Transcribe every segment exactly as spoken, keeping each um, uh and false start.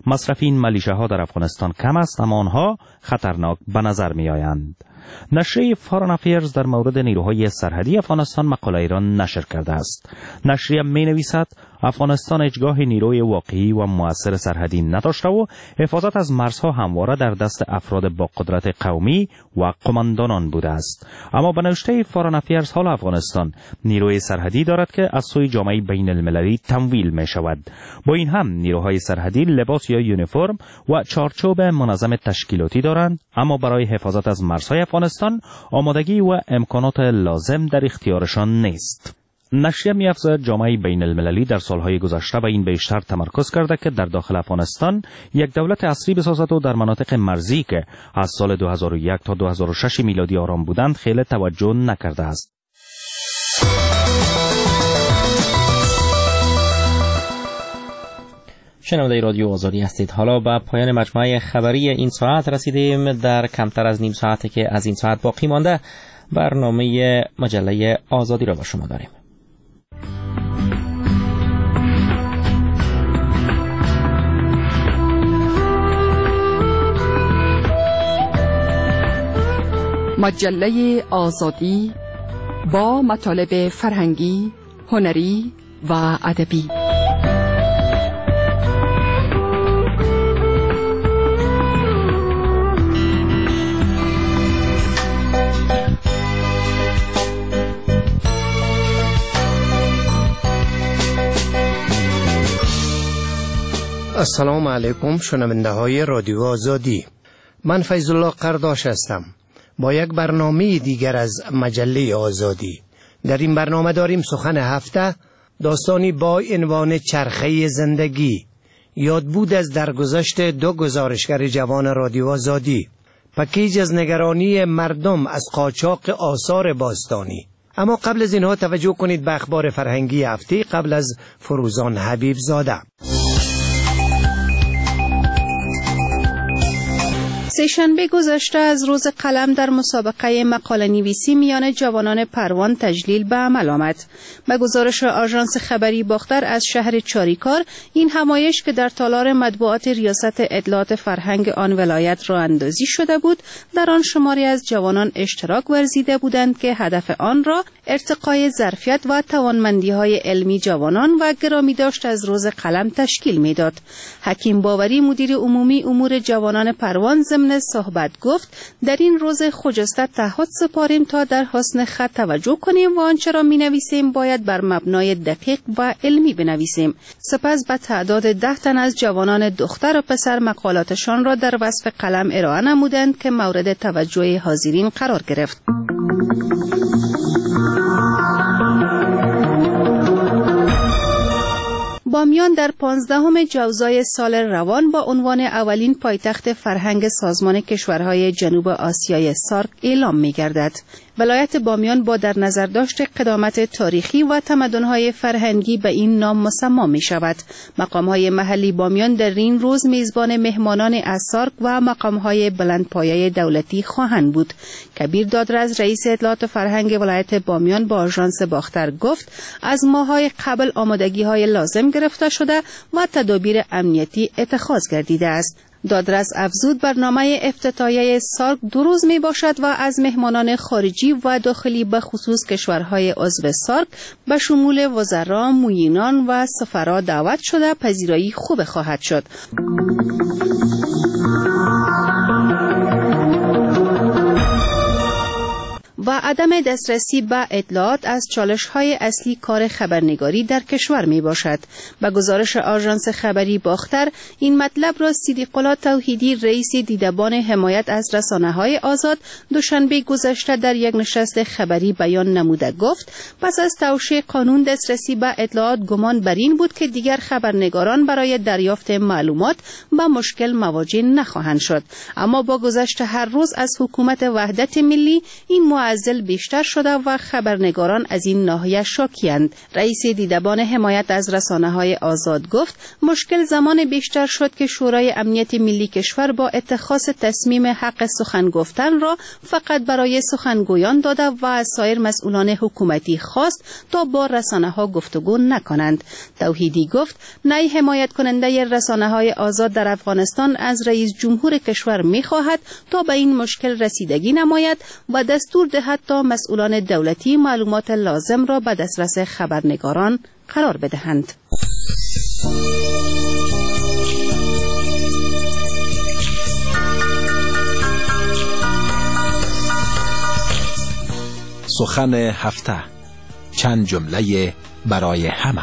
مصرف این ملیشه ها در افغانستان کم است، اما آنها خطرناک به نظر می آیند. نشریه فارن افیرز در مورد نیروهای سرحدی افغانستان مقاله را نشر کرده است. نشریه می نویسد افغانستان هیچگاه نیروی واقعی و مؤثر سرحدی نداشته و حفاظت از مرزها همواره در دست افراد با قدرت قومی و قماندانان بوده است. اما به نوشته فارن افیرز حال افغانستان نیروی سرحدی دارد که از سوی جامعه بین المللی تمویل می شود. با این هم نیروهای سرحدی لباس یا یونیفرم و چارچوب منظم تشکیلاتی دارند، اما برای حفاظت از مرزهای افغانستان آمادگی و امکانات لازم در اختیارشان نیست. نشریه می‌افزاید جامعه بین المللی در سالهای گذشته به این بیشتر تمرکز کرده که در داخل افغانستان یک دولت عصری بسازد و در مناطق مرزی که از سال دو هزار و یک تا دو هزار و شش میلادی آرام بودند خیلی توجه نکرده است. شنونده رادیو آزادی هستید. حالا به پایان مجموعه خبری این ساعت رسیدیم. در کمتر از نیم ساعتی که از این ساعت باقی مانده برنامه مجله آزادی را با شما داریم. مجله آزادی با مطالب فرهنگی، هنری و ادبی. السلام علیکم شنونده های رادیو آزادی. من فیض الله قرداش هستم با یک برنامه دیگر از مجله آزادی. در این برنامه داریم سخن هفته، داستانی با عنوان چرخه زندگی، یادبود از درگذشت دو گزارشگر جوان رادیو آزادی، پکیج از نگرانی مردم از قاچاق آثار باستانی. اما قبل از اینها توجه کنید به اخبار فرهنگی هفته قبل از فروزان حبیب زاده. سه‌شنبه گذشته از روز قلم در مسابقه مقاله نویسی میان جوانان پروان تجلیل به عمل آمد. به گزارش آژانس خبری باختر از شهر چاریکار، این همایش که در تالار مطبوعات ریاست اطلاعات فرهنگ آن ولایت راه اندازی شده بود، در آن شماری از جوانان اشتراک ورزیده بودند که هدف آن را ارتقای ظرفیت و توانمندی‌های علمی جوانان و گرامی داشت از روز قلم تشکیل می‌داد. حکیم باوری مدیر عمومی امور جوانان پروان ضمن صحبت گفت در این روز خجسته تعهد سپاریم تا در حسن خط توجه کنیم و آنچه را می‌نویسیم باید بر مبنای دقیق و علمی بنویسیم. سپس به تعداد ده تن از جوانان دختر و پسر مقالاتشان را در وصف قلم ارائه نمودند که مورد توجه حاضرین قرار گرفت. بامیان در پانزدهم جوزای سال روان با عنوان اولین پایتخت فرهنگ سازمان کشورهای جنوب آسیای سارک اعلام می‌گردد. ولایت بامیان با در نظر داشت قدامت تاریخی و تمدن‌های فرهنگی به این نام مسما می‌شود. مقام‌های محلی بامیان در این روز میزبان مهمانان از سارک و مقام‌های بلندپایه دولتی خواهند بود. کبیر دادرز رئیس اطلاعات فرهنگ ولایت بامیان با آژانس باختر گفت از ماه‌های قبل آمادگی‌های لازم گرفته شده و تدابیر امنیتی اتخاذ گردیده است. دادرس افزود برنامه افتتاحیه سارک دو روز می باشد و از مهمانان خارجی و داخلی به خصوص کشورهای عضو سارک به شمول وزرا، معینان و سفرا دعوت شده پذیرایی خوب خواهد شد. و عدم دسترسی به اطلاعات از چالش‌های اصلی کار خبرنگاری در کشور میباشد. به گزارش آژانس خبری باختر، این مطلب را صدیق‌الله توحیدی رئیس دیدبان حمایت از رسانه‌های آزاد دوشنبه گذشته در یک نشست خبری بیان نموده گفت پس از توشیح قانون دسترسی به اطلاعات گمان بر این بود که دیگر خبرنگاران برای دریافت معلومات با مشکل مواجه نخواهند شد. اما با گذشت هر روز از حکومت وحدت ملی این معضل بیشتر شده و خبرنگاران از این ناحیه شاکیند. رئیس دیدبان حمایت از رسانه‌های آزاد گفت مشکل زمان بیشتر شد که شورای امنیت ملی کشور با اتخاذ تصمیم حق سخن گفتن را فقط برای سخنگویان داده و از سایر مسئولان حکومتی خواست تا با رسانه‌ها گفتگو نکنند. توحیدی گفت نای حمایت کننده رسانه‌های آزاد در افغانستان از رئیس جمهور کشور می‌خواهد تا به این مشکل رسیدگی نماید و دستور دهد تا مسئولان دولتی معلومات لازم را به دسترس خبرنگاران قرار بدهند. سخن هفته، چند جمله برای همه.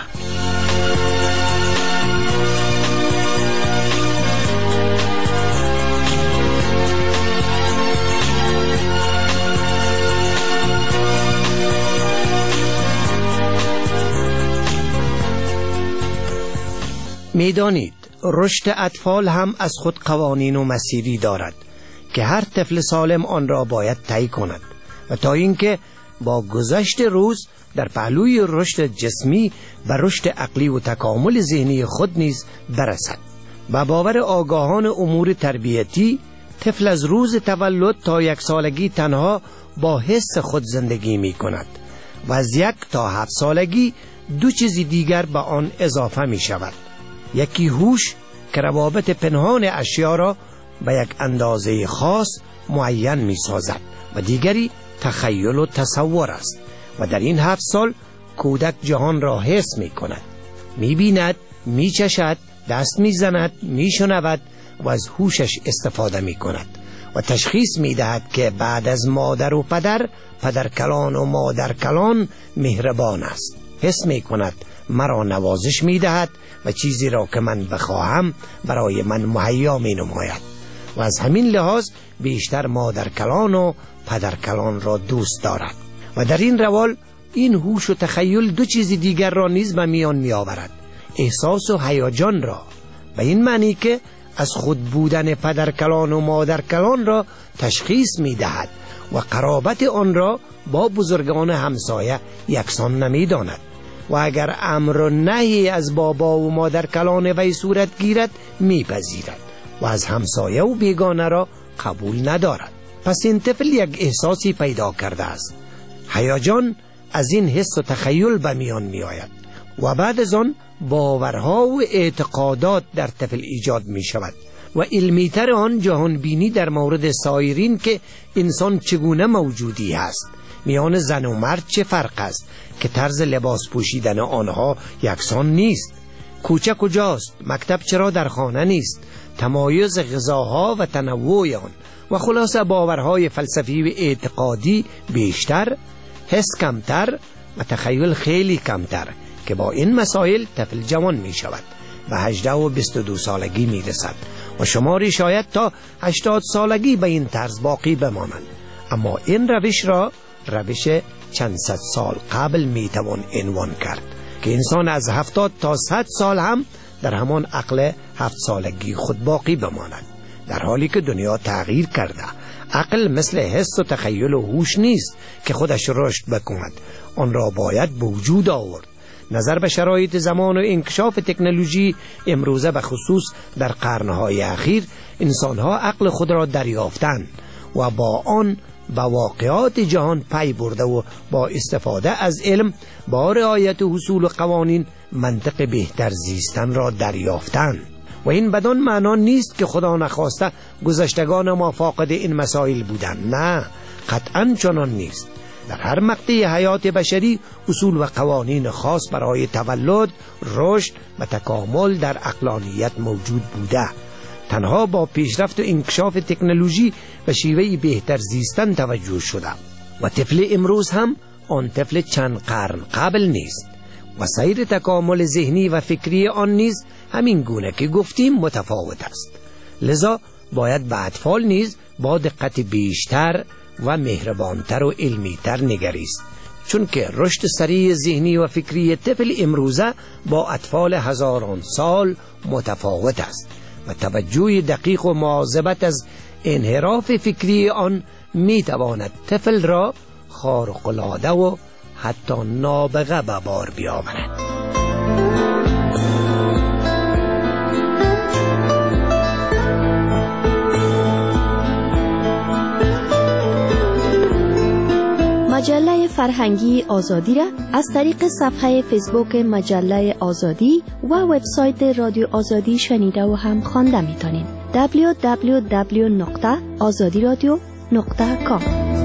میدانید رشد اطفال هم از خود قوانین و مسیری دارد که هر طفل سالم آن را باید طی کند و تا اینکه با گذشت روز در پهلوی رشد جسمی و رشد عقلی و تکامل ذهنی خود نیز برسد. با باور آگاهان امور تربیتی، طفل از روز تولد تا یک سالگی تنها با حس خود زندگی می کند و از یک تا هفت سالگی دو چیز دیگر به آن اضافه می شود. یکی هوش که روابط پنهان اشیا را به یک اندازه خاص معین می سازد و دیگری تخیل و تصور است و در این هفت سال کودک جهان را حس می کند، می بیند، می چشد، دست می زند، می شنود و از هوشش استفاده می کند و تشخیص می دهد که بعد از مادر و پدر، پدر کلان و مادر کلان مهربان است. حس می کند مرا نوازش می دهد و چیزی را که من بخواهم برای من مهیا می نماید و از همین لحاظ بیشتر مادر کلان و پدر کلان را دوست دارد و در این روال این هوش و تخیل دو چیز دیگر را نیز به میان می آورد: احساس و هیجان را، به این معنی که از خود بودن پدر کلان و مادر کلان را تشخیص می دهد و قرابت آن را با بزرگان همسایه یکسان نمی داند و اگر امر و نهی از بابا و مادر کلان وی صورت گیرد میپذیرد و از همسایه و بیگانه را قبول ندارد. پس این طفل یک احساسی پیدا کرده است. هیجان از این حس و تخیل به میان می آید و بعد از آن باورها و اعتقادات در طفل ایجاد می شود و علمیتر آن جهان بینی در مورد سایرین که انسان چگونه موجودی است. میان زن و مرد چه فرق است که طرز لباس پوشیدن آنها یکسان نیست؟ کوچه کجاست؟ مکتب چرا در خانه نیست؟ تمایز غذاها و تنوع آن و خلاصه باورهای فلسفی و اعتقادی بیشتر، حس کمتر و تخیل خیلی کمتر که با این مسائل طفل جوان می شود و هجده و بیست و دو سالگی می رسد و شماری شاید تا هشتاد سالگی به این طرز باقی بمانند. اما این روش را روش چند صد سال قبل می توان عنوان کرد که انسان از هفتاد تا صد سال هم در همان عقل هفت سالگی خود باقی بماند، در حالی که دنیا تغییر کرده. عقل مثل حس و تخیل و هوش نیست که خودش رشد بکند، آن را باید به وجود آورد. نظر به شرایط زمان و انکشاف تکنولوژی امروزه به خصوص در قرنهای اخیر انسانها عقل خود را دریافتند و با آن با واقعات جهان پی برده و با استفاده از علم با رعایت اصول و قوانین منطق بهتر زیستن را دریافتند و این بدان معنا نیست که خدا نخواسته گذشتگان ما فاقد این مسائل بودند. نه، قطعاً چنان نیست. در هر مقطع حیات بشری اصول و قوانین خاص برای تولد، رشد و تکامل در عقلانیت موجود بوده. تنها با پیشرفت و انکشاف تکنولوژی و شیوه بهتر زیستن توجه شده و طفل امروز هم آن طفل چند قرن قبل نیست و سیر تکامل ذهنی و فکری آن نیز همین گونه که گفتیم متفاوت است. لذا باید به اطفال نیز با دقت بیشتر و مهربانتر و علمیتر نگریست، چون که رشد سریع ذهنی و فکری طفل امروزه با اطفال هزاران سال متفاوت است و توجه دقیق و مواظبت از انحراف فکری آن می تواند طفل را خارق‌العاده و حتی نابغه به بار بیاورد. مجله فرهنگی آزادی را از طریق صفحه فیسبوک مجله آزادی و وبسایت رادیو آزادی شنیده و هم خوانده میتونید. دبلیو دبلیو دبلیو نقطه آزادی رادیو نقطه کام.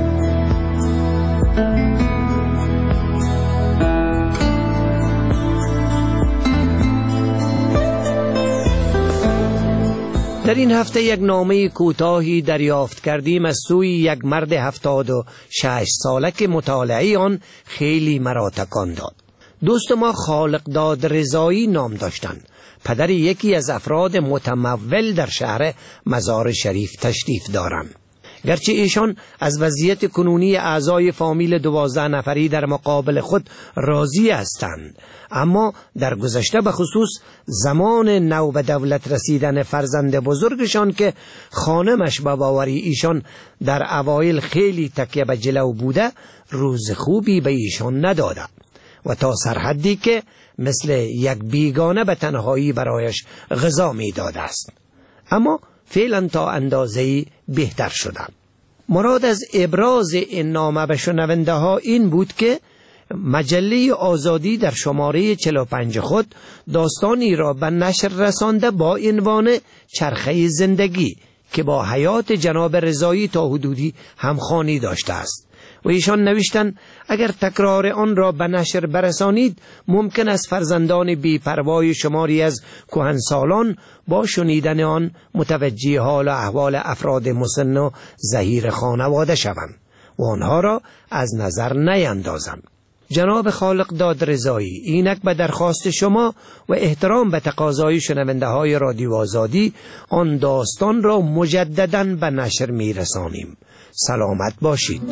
در این هفته یک نامه کوتاهی دریافت کردیم از سوی یک مرد هفتاد و شش ساله که مطالعه آن خیلی مرا تکان داد. دوست ما خالقداد رضایی نام داشتند. پدر یکی از افراد متمول در شهر مزار شریف تشریف دارند. گرچه ایشان از وضعیت کنونی اعضای فامیل دوازده نفری در مقابل خود راضی هستند، اما در گذشته به خصوص زمان نو به دولت رسیدن فرزند بزرگشان که خانمش به باوری ایشان در اوایل خیلی تکیه به جلو بوده، روز خوبی به ایشان نداده و تا سرحدی که مثل یک بیگانه به تنهایی برایش غذا می داده است. اما فعلا تا اندازه‌ای بهتر شدم. مراد از ابراز این نامه به شنونده ها این بود که مجله آزادی در شماره چهل و پنج خود داستانی را به نشر رسانده با عنوان چرخه زندگی که با حیات جناب رضایی تا حدودی همخوانی داشته است و ایشان نوشتند اگر تکرار آن را به نشر برسانید ممکن است فرزندان بی‌پروای شماری از کهنسالان با شنیدن آن متوجه حال و احوال افراد مسن و ضعیف خانواده شوند و آنها را از نظر نیندازند. جناب خالقداد رضایی اینک به درخواست شما و احترام به تقاضای شنونده های رادیو آزادی آن داستان را مجدداً به نشر می رسانیم. سلامت باشید.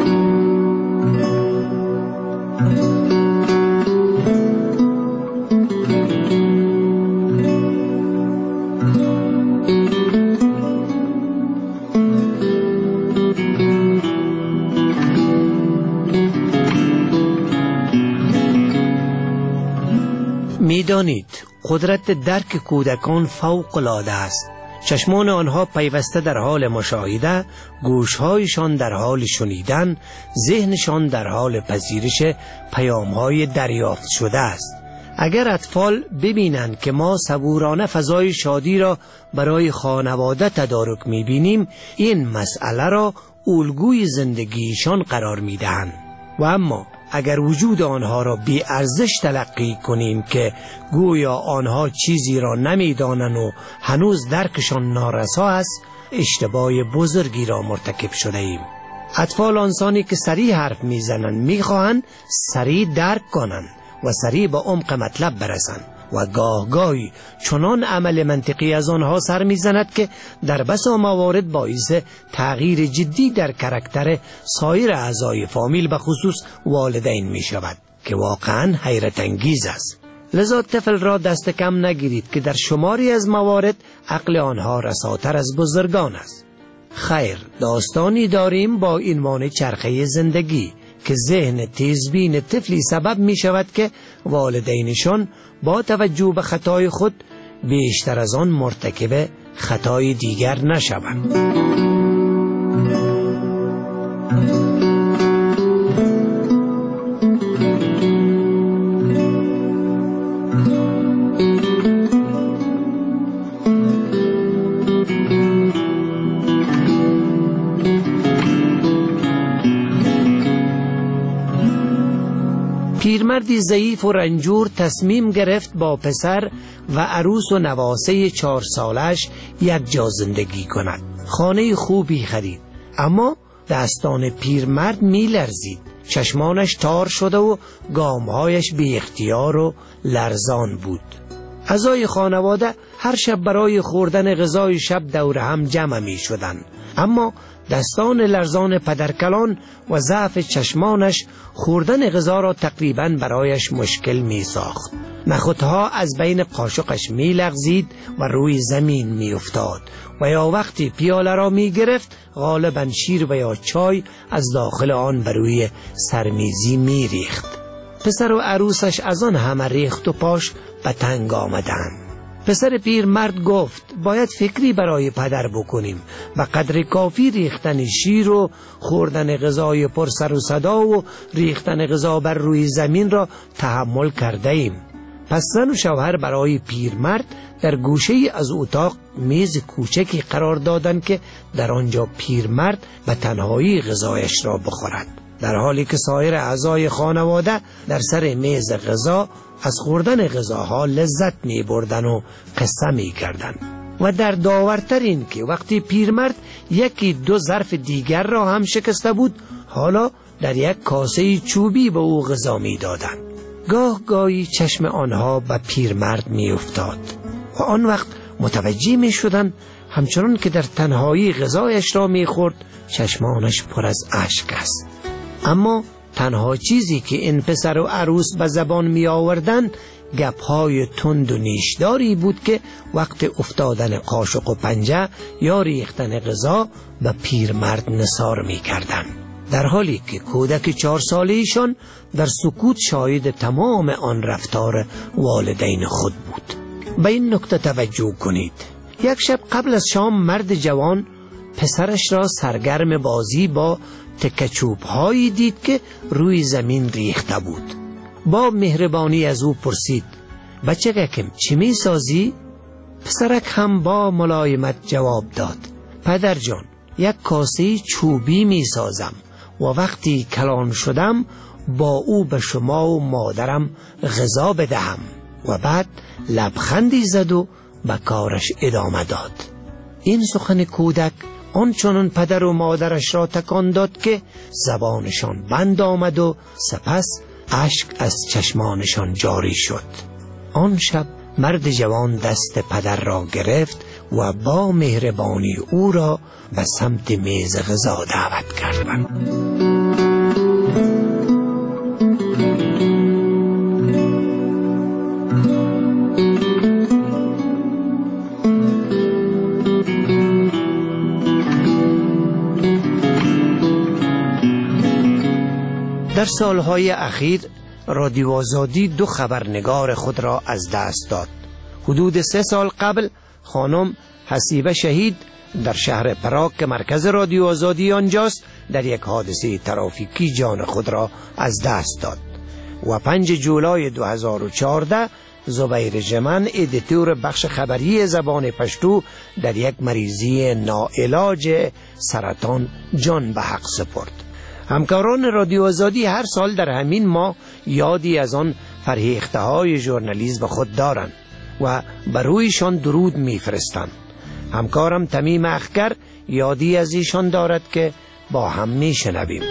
میدانید قدرت درک کودکان فوق العاده است. چشمان آنها پیوسته در حال مشاهده، گوشهایشان در حال شنیدن، ذهنشان در حال پذیرش پیامهای دریافت شده است. اگر اطفال ببینند که ما صبورانه فضای شادی را برای خانواده تدارک می‌بینیم، این مسئله را الگوی زندگیشان قرار می‌دهند. و اما اگر وجود آنها را بی ارزش تلقی کنیم که گویا آنها چیزی را نمی‌دانند و هنوز درکشان نارسا است، اشتباه بزرگی را مرتکب شده ایم. اطفال آنسانی که سریع حرف میزنند میخواهند سریع درک کنند و سریع به عمق مطلب برسند و گاه گاهی چنان عمل منطقی از آنها سر میزند که در بسا موارد باعث تغییر جدی در کاراکتر سایر اعضای فامیل به خصوص والدین می شود که واقعا حیرت انگیز است. لذا طفل را دست کم نگیرید که در شماری از موارد عقل آنها رساتر از بزرگان است. خیر، داستانی داریم با عنوان چرخه زندگی که ذهن تیزبین طفلی سبب می شود که والدینشان با توجه به خطای خود بیشتر از آن مرتکب خطای دیگر نشوند. پیرمردی ضعیف و رنجور تصمیم گرفت با پسر و عروس و نواسه چهار سالش یک جا زندگی کند. خانه خوبی خرید، اما دستان پیرمرد می لرزید. چشمانش تار شده و گامهایش بی اختیار و لرزان بود. اعضای خانواده هر شب برای خوردن غذای شب دور هم جمع می شدند، اما دستان لرزان پدرکلان و ضعف چشمانش خوردن غذا را تقریباً برایش مشکل می ساخت. نخودها از بین قاشقش می لغزید و روی زمین می افتاد و یا وقتی پیاله را می گرفت غالباً شیر و یا چای از داخل آن بر روی سرمیزی می ریخت. پسر و عروسش از آن همه ریخت و پاش به تنگ آمدند. پسر پیرمرد گفت باید فکری برای پدر بکنیم و قدر کافی ریختن شیر و خوردن غذای پر سر و صدا و ریختن غذا بر روی زمین را تحمل کرده ایم. پس زن و شوهر برای پیرمرد در گوشه از اتاق میز کوچکی قرار دادند که در آنجا پیرمرد به تنهایی غذایش را بخورد، در حالی که سایر اعضای خانواده در سر میز غذا از خوردن غذاها لذت می بردن و قصه می کردن. و در داورتر این که وقتی پیرمرد یکی دو ظرف دیگر را هم شکسته بود، حالا در یک کاسه چوبی به او غذا می دادن. گاه گاهی چشم آنها به پیرمرد می افتاد و آن وقت متوجه می شدن همچنان که در تنهایی غذایش را می خورد چشمانش پر از اشک است. اما تنها چیزی که این پسر و عروس به زبان می آوردن گپهای تند و نیشداری بود که وقت افتادن قاشق و پنجه یا ریختن غذا به پیرمرد نثار می کردن، در حالی که کودک چهار ساله ایشان در سکوت شاهد تمام آن رفتار والدین خود بود. به این نکته توجه کنید. یک شب قبل از شام مرد جوان پسرش را سرگرم بازی با تکچوب هایی دید که روی زمین ریخته بود. با مهربانی از او پرسید بچگکم چی می سازی؟ پسرک هم با ملایمت جواب داد پدر جان یک کاسه چوبی می سازم و وقتی کلان شدم با او به شما و مادرم غذا بدهم. و بعد لبخندی زد و به کارش ادامه داد. این سخن کودک آنچنان پدر و مادرش را تکان داد که زبانشان بند آمد و سپس اشک از چشمانشان جاری شد. آن شب مرد جوان دست پدر را گرفت و با مهربانی او را به سمت میز غذا دعوت کرد. در سالهای اخیر رادیو آزادی دو خبرنگار خود را از دست داد. حدود سه سال قبل خانم حسیبه شهید در شهر پراگ که مرکز رادیو آزادی آنجاست در یک حادثه ترافیکی جان خود را از دست داد. و پنج جولای دو هزار و چهارده زبیر جمن ادیتور بخش خبری زبان پشتو در یک مریضی ناعلاج سرطان جان به حق سپرد. همکاران رادیو آزادی هر سال در همین ماه یادی از آن فرهیخته های ژورنالیسم خود دارند و بر رویشان درود میفرستند. همکارم تمیم اخگر یادی از ایشان دارد که با هم میشنویم.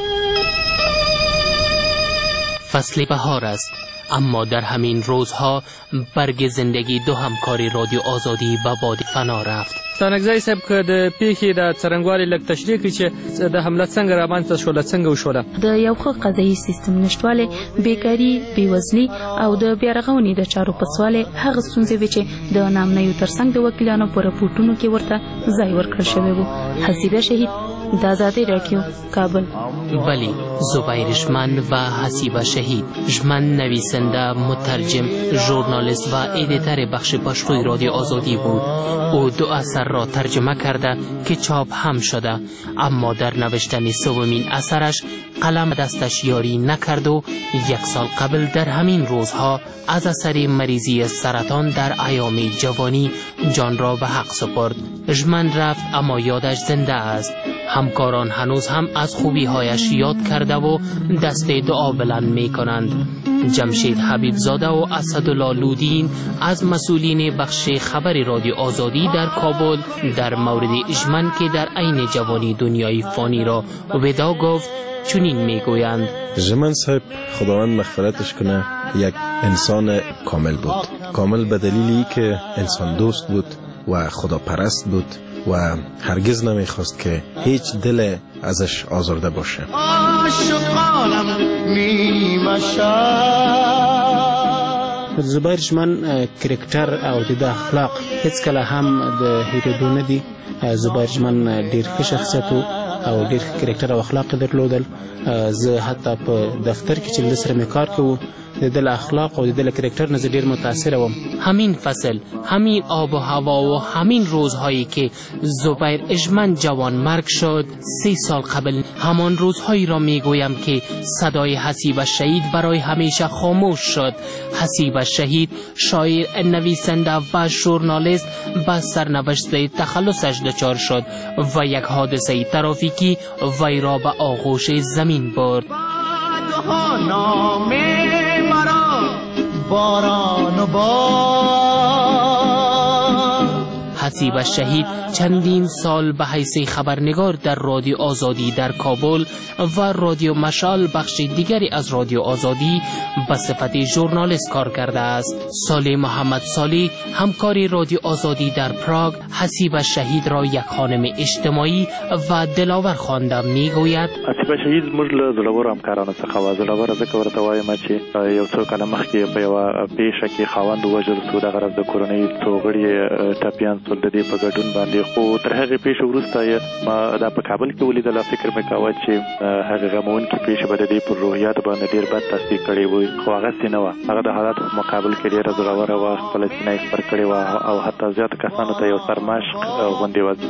فصل بهار است، اما در همین روزها برگ زندگی دو همکاری رادیو آزادی به باد فنا رفت. ستانکزی صاحب که د پیښې د څرنګوالي لږ تشریح کړي چې د حمله څنګه رامنځته شوله، څنګه وشوله؟ د یو ښه قضایي سیستم نشتوالی، بیکاري، بېوزلي او د بیارغونې د چارو پسوالی هغه ستونزې وې چې د نامنیو ترڅنګ د وکیلانو په راپورټونو کې ورته ځای ورکړل شوی و. حسیبه شهید، د آزادۍ راډیو، کابل. بلی، زبیر ژمن و حسیبه شهید. ژمن نویسنده، مترجم، ژورنالیست و ادیتور بخش پشتوی رادیو آزادی بود. او دو اثر را ترجمه کرده که چاپ هم شده، اما در نوشتن سومین اثرش قلم دستش یاری نکرد و یک سال قبل در همین روزها از اثر مریضی سرطان در ایام جوانی جان را به حق سپرد. ژمن رفت اما یادش زنده است. همکاران هنوز هم از خوبی هایش یاد کرده و دست دعا بلند می کنند. جمشید حبیب زاده و اسدالله لودین از مسئولین بخش خبر رادیو آزادی در کابل در مورد ژمن که در عین جوانی دنیای فانی را ودا گفت چنین می گویند: ژمن صاحب خداوند مغفرتش کنه یک انسان کامل بود. کامل به دلیلی که انسان دوست بود و خدا پرست بود و هرگز نمیخواست که هیچ دل ازش آزرده باشه. زبیر ژمن کرکټر او د اخلاق هیڅ کله هم د هیرېدو نه دي. زبیر ژمن ډیر ښه شخصیت او ډیر کرکټر او اخلاق درلودل. زه حتی په دفتر کې چې له سره مې کار کوو د دل اخلاق و د دل کرکتر نزد دیر متاثر وم. همین فصل، همین آب و هوا و همین روزهایی که زبیر اژمن جوان مرگ شد، سی سال قبل همان روزهایی را میگویم که صدای حسیب شهید برای همیشه خاموش شد. حسیب شهید شاعر، نویسنده و ژورنالیست به سرنوشت تخلصش دچار شد و یک حادثه ترافیکی وی را به آغوش زمین برد. باران و حسیب شهید چندین سال به حیث خبرنگار در رادیو آزادی در کابل و رادیو مشعل بخش دیگری از رادیو آزادی به صفت ژورنالیست کار کرده است. صالح محمد صالح، همکار رادیو آزادی در پراگ، حسیب شهید را یک خانم اجتماعی و دلاور خوانده میگوید: حسیب شهید زموږ له زړورو همکارانو څخه و. زړوره ځکه ورته وایم چې یو څو کاله مخکې په یوه پیښه کې خاوند ووژل شو. دغه راز د کورنۍ څو غړي ټپیان شول د دې په ګډون باندې. خو تر هغې پیښې وروسته ما دا په کابل کې ولیدله. فکر مې کاوه چې هغه غموونکې پیښه به د دې پر روحیاتو باندې ډېر بد تاثیر کړی وي، خو هغسې نه وه. هغه د حالاتو په مقابل کې ډېره زړوره وه، خپله سینه یې سپر کړې وه او حتی زیاتو کسانو ته یو سرمشق غوندې وه.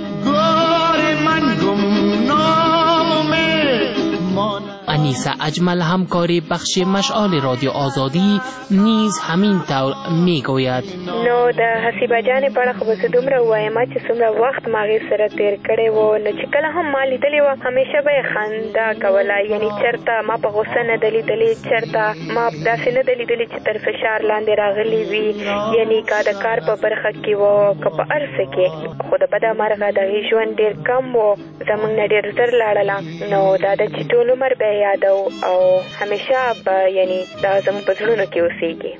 انیسه اجمل، همکار بخش مشعل رادیو آزادی، نیز همین طور میگوید: نو د حسیبه جانې په اړه خو به زه دومره ووایم چې څومره وخت ما هغې سره تېر کړی و. نو چې کله هم ما لیدلې وه همیشه به یې خندا کوله. یعنې چېرته ما په غوسه نه ده لیدلې، چېرته ما داسې نه ده لیدلې چې تر فشار لاندې راغلي وي. یعنې که د کار په برخه کې و که په هر څه کې. خو د بده مرغه د هغې ژوند ډېر کم و، زموږ نه ډېر زر لاړله. نو دا ده چې ټول عمر به یادو او همیشه به یعنی دا زموږ په زړونو کې اوسیږي.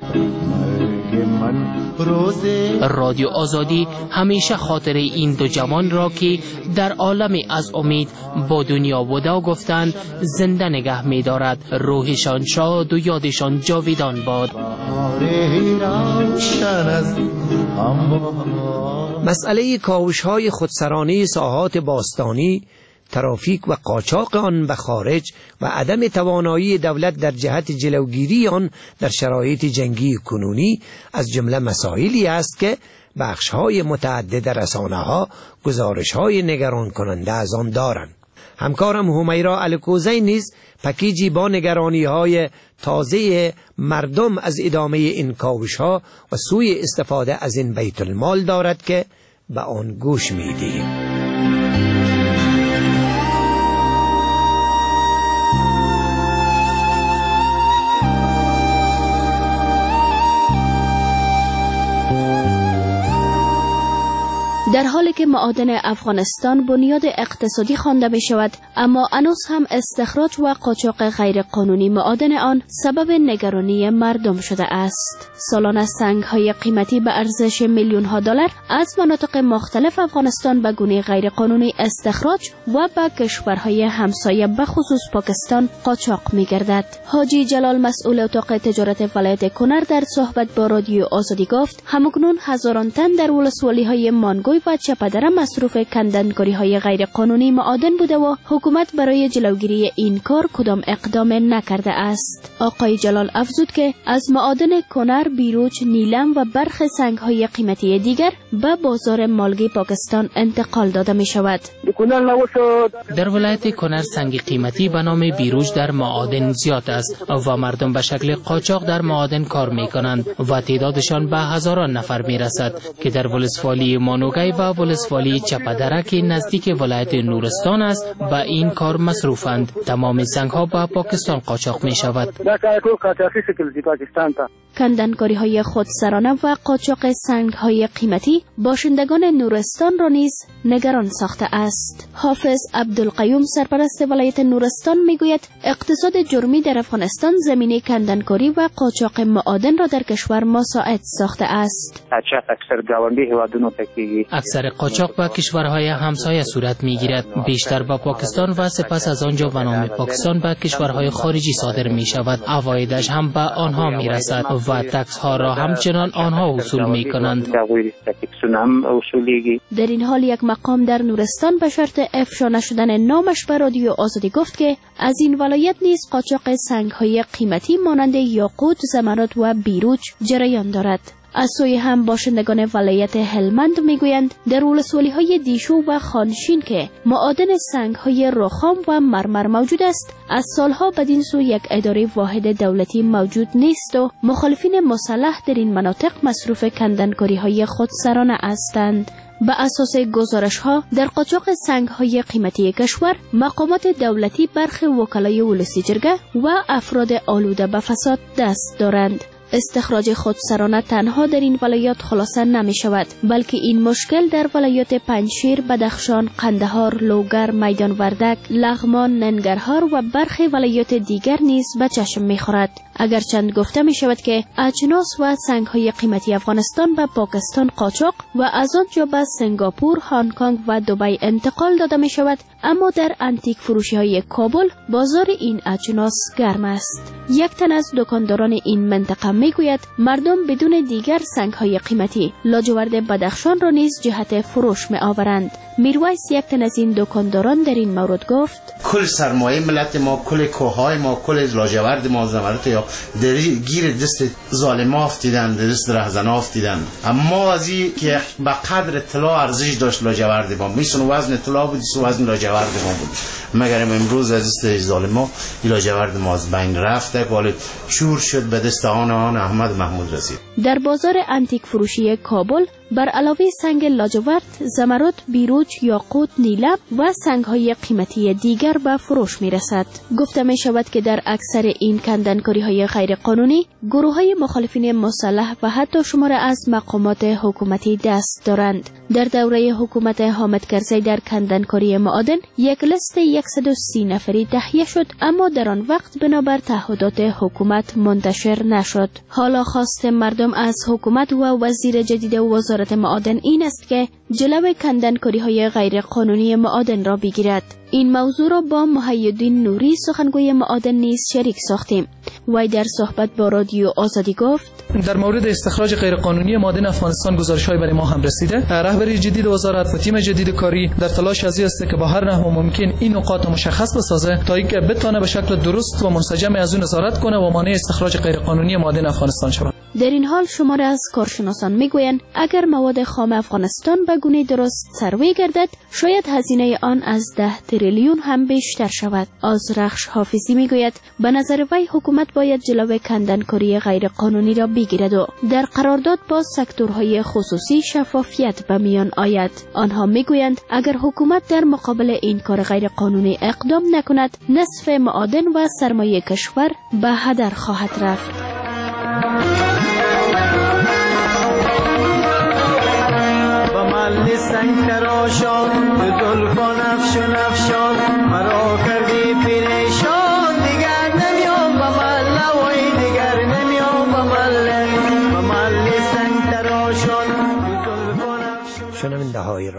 رادیو آزادی همیشه خاطر این دو جوان را که در عالم از امید با دنیا ودا گفتند زنده نگه می دارد. روحشان شاد و یادشان جاویدان باد. مسئله کاوش‌های خودسرانه ساحات باستانی، ترافیک و قاچاق آن به خارج و عدم توانایی دولت در جهت جلوگیری آن در شرایط جنگی کنونی از جمله مسائلی است که بخش‌های متعدد رسانه‌ها گزارش‌های نگران کننده از آن دارند. همکارم همیرا الکوزی نیز پکیجی با نگرانی‌های تازه مردم از ادامه این کاوش‌ها و سوی استفاده از این بیت المال دارد که به آن گوش می‌دهیم. در حالی که معادن افغانستان بنیاد اقتصادی خوانده می شود، اما هنوز هم استخراج و قاچاق غیر قانونی معادن آن سبب نگرانی مردم شده است. سالانه سنگ های قیمتی به ارزش میلیون ها دلار از مناطق مختلف افغانستان به گونه غیر قانونی استخراج و به کشورهای همسایه به خصوص پاکستان قاچاق می گردد. حاجی جلال، مسئول اتاق تجارت ولایت کنر، در صحبت با رادیو آزادی گفت همکنون هزاران تن در ولسوالی های مانگوی و چپدره مصروف کندنکاری های غیر قانونی معادن بوده و حکومت برای جلوگیری این کار کدام اقدام نکرده است. آقای جلال افزود که از معادن کنر، بیروج، نیلم و برخی سنگ های قیمتی دیگر به بازار مالگی پاکستان انتقال داده می شود. در ولایت کنر سنگ قیمتی به نام بیروج در معادن زیاد است و مردم به شکل قاچاق در معادن کار می کنند و تعدادشان به هزاران نفر می رسد که در ولسوالی مانوگی و ولسوالی چپدره که نزدیک ولایت نورستان است به این کار مصروفند. تمام سنگ ها به پاکستان قاچاق می شود. کندنکاری های خودسرانه و قاچاق سنگ های قیمتی باشندگان نورستان را نیز نگران ساخته است. حافظ عبدالقیوم سرپرست ولایت نورستان میگوید اقتصاد جرمی در افغانستان زمینه کندنکاری و قاچاق معادن را در کشور مساعد ساخته است. اکثر گاونډي هیوادونو ته کیږي. اکثر قاچاق به کشورهای همسایه صورت میگیرد، بیشتر با پاکستان و سپس از آنجا به نام پاکستان به کشورهای خارجی صادر می شود. عوایدش هم به آنها می رسد و تکس ها را همچنان آنها وصول می کنند. در این حال یک مقام در نورستان به شرط افشا نشدن نامش به رادیو آزادی گفت که از این ولایت نیز قاچاق سنگ های قیمتی مانند یاقوت، زمرد و بیروج جریان دارد. از سوی هم باشندگان ولایت هلمند میگویند در ولسوالی های دیشو و خانشین که معادن سنگ های رخام و مرمر موجود است، از سالها بدین سو یک اداره واحد دولتی موجود نیست و مخالفین مسلح در این مناطق مصروف کندنکاری های خودسرانه هستند. به اساس گزارش ها در قاچاق سنگ های قیمتی کشور مقامات دولتی، برخی وکلای ولسی جرگه و افراد آلوده به فساد دست دارند. استخراج خودسرانه تنها در این ولایات خلاصه نمی شود، بلکه این مشکل در ولایات پنجشیر، بدخشان، قندهار، لوگر، میدان وردک، لغمان، ننگرهار و برخی ولایات دیگر نیز به چشم می خورد. اگرچند گفته می شود که اجناس و سنگ های قیمتی افغانستان به پاکستان قاچاق و از آنجا به سنگاپور، هنگ کنگ و دبی انتقال داده می شود، اما در انتیک فروشی های کابل بازار این اجناس گرم است. یک تن از دکانداران این منطقه می گوید مردم بدون دیگر سنگ های قیمتی لاجورد بدخشان را نیز جهت فروش می آورند. میرویس یک تن از این دکانداران در این مورد گفت کل سرمایه ملت ما، کل کوههای ما، کل لاجورد ما، زمرد یا در گیر دست ظالما افتیدن، دست رهزنا افتیدن. اما از این که به قدر طلا ارزش داشت لاجورد ما، میسون وزن طلا بود، وزن لاجورد ما بود، مگر امروز از دست ظالما لاجورد ما از بین رفته، ولی شور شد به دست آن آن احمد محمود رسید. در بازار انتیک فروشی کابل بر علاوه سنگ لاجورد، زمرد، بیروج، یاقوت، نیلم و سنگ‌های قیمتی دیگر به فروش می‌رسد. گفته می‌شود که در اکثر این کندنکاری‌های غیرقانونی گروه‌های مخالفین مسلح و حتی شماره از مقامات حکومتی دست دارند. در دوره حکومت حامد کرزی در کندنکاری معادن یک لیست صد و سی نفری تهیه شد، اما در آن وقت بنابر تعهدات حکومت منتشر نشد. حالا خواست مردم از حکومت و وزیر جدید وزارت معادن این است که جلو کندنکاری‌های غیرقانونی معادن را بگیرد. این موضوع را با محی‌الدین نوری سخنگوی معادن نیز شریک ساختیم. وی در صحبت با رادیو آزادی گفت در مورد استخراج غیرقانونی معادن افغانستان گزارش‌های برای ما هم رسیده. رهبری جدید وزارت و تیم جدید کاری در تلاش از است که با هر نحو ممکن این نقاط مشخص بسازه تا اینکه بتونه به شکل درست و منسجم از اون نظارت کنه و مانع استخراج غیرقانونی معادن افغانستان شود. در این حال شماره از کارشناسان میگویند اگر مواد خام افغانستان به گونه درست سروی گردد، شاید هزینه آن از ده تریلیون هم بیشتر شود. آزرخش حافظی میگوید به نظر وی حکومت باید جلوی کندنکاری غیرقانونی را بگیرد و در قرارداد با سکتورهای خصوصی شفافیت به میان آید. آنها میگویند اگر حکومت در مقابل این کار غیرقانونی اقدام نکند، نصف معادن و سرمایه کشور به هدر خواهد رفت. سنگ تراشان زلفان افشان افشان مرا کردی پریشان، دیگر نمیام به مله وای دیگر نمیام به مله به مله سنگ تراشان زلفان افشان. شنونده های